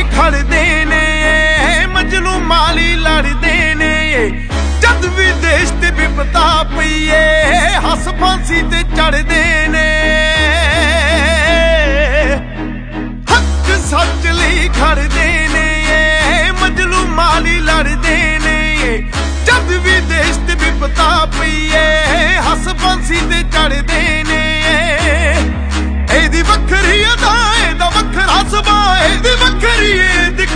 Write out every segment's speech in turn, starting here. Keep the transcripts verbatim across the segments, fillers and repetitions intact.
खड़दे ने मजनू माली लड़दे ने जद भी देश ते विपता पईए हस फांसी ते चढ़दे ने हक सच लई खड़दे ने मजनू माली लड़दे ने जद भी देश ते विपता पईए हस फांसी ते चढ़दे ने एदी वखरी अदा एदा वखरा सुभाऽ एदी वखरी ए दिख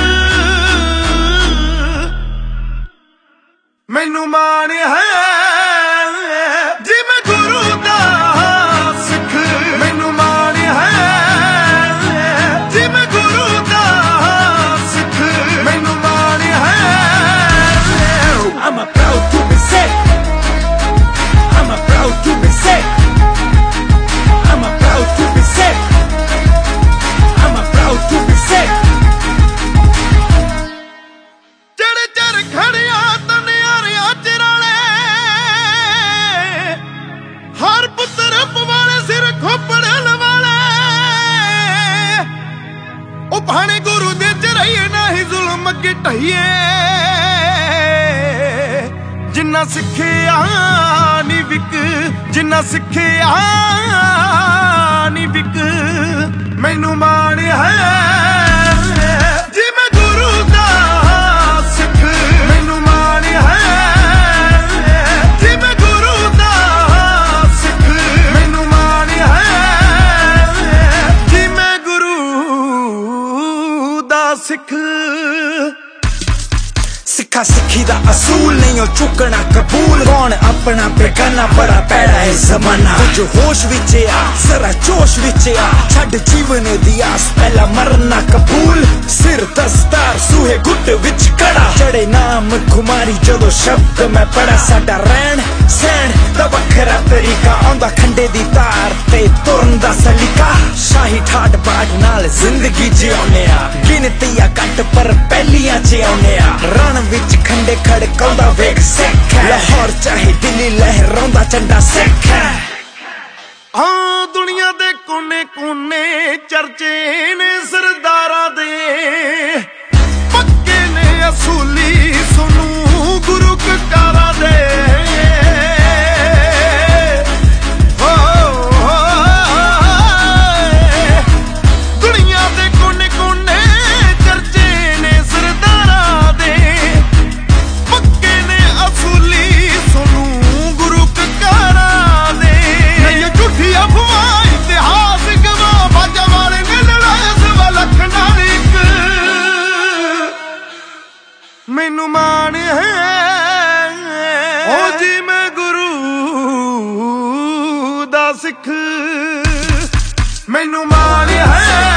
मैनू मान है जिवें गुरु दा सिख मैनू मान है जिवें गुरु दा सिख मैनू मान है I'm a proud to be sick I'm a proud to be sick I'm a proud to be sick I'm a proud to be sick ਜਿਹੜੇ ਚਰ ਖੜਿਆ ਤਨਿਆਰਿਆਂ ਚਿਰਾਲੇ ਹਰ ਪੁੱਤਰ ਪਵਾਲੇ ਸਿਰ ਖੋਪੜਨ ਵਾਲੇ ਉਹ ਭਾਣੇ ਗੁਰੂ ਦੇ ਚ ਰਹੀਏ ਨਹੀਂ ਜ਼ੁਲਮ ਅੱਗੇ ਢਹੀਏ ਜਿੰਨਾ ਸਿੱਖਿਆ ਨੀ ਵਿਕ ਜਿੰਨਾ ਸਿੱਖਿਆ ਨੀ ਵਿਕ ਮੈਨੂੰ ਮਾਣ ਹੈ ਜਿਵੇਂ ਗੁਰੂ ਦਾ ਸਿੱਖ ਮੈਨੂੰ ਮਾਣ ਹੈ ਜਿਵੇਂ ਗੁਰੂ ਦਾ ਸਿੱਖ ਮੈਨੂੰ ਮਾਣ ਹੈ ਜਿਵੇਂ ਗੁਰੂ ਦਾ ਸਿੱਖ सिखा सिखी दा असूल नहीं हो चुकना कबूल कौन अपना बेगाना बड़ा पैड़ा है जमाना जो होश विच आ जरा जोश विच आ छड़ जीवन दी आस पहला मरना कबूल सिर दस्तार सूहे गुट विच कड़ा चढ़े नाम खुमारी जदों शब्द मैं पढ़ा साडा रहन सहन दा वखरा तरीका आंदा खंडे दी तार ते तुरन दा सलीका शाही ठाट बाट नाल जिंदगी जिउने आ गिनतियां घट पर पहलियां च आउने आ रण विच खंडे खड़काउंदा वेख सिख लाहौर चाहे दिल्ली लहराउंदा झंडा सिख हाँ दुनिया दे कोने कोने चर्चे ने सरदारां दे पक्के ने असूली सुनू गुरु ककारा दे मैनू मान है ओ जी मैं गुरु दा सिख मैनू मान है।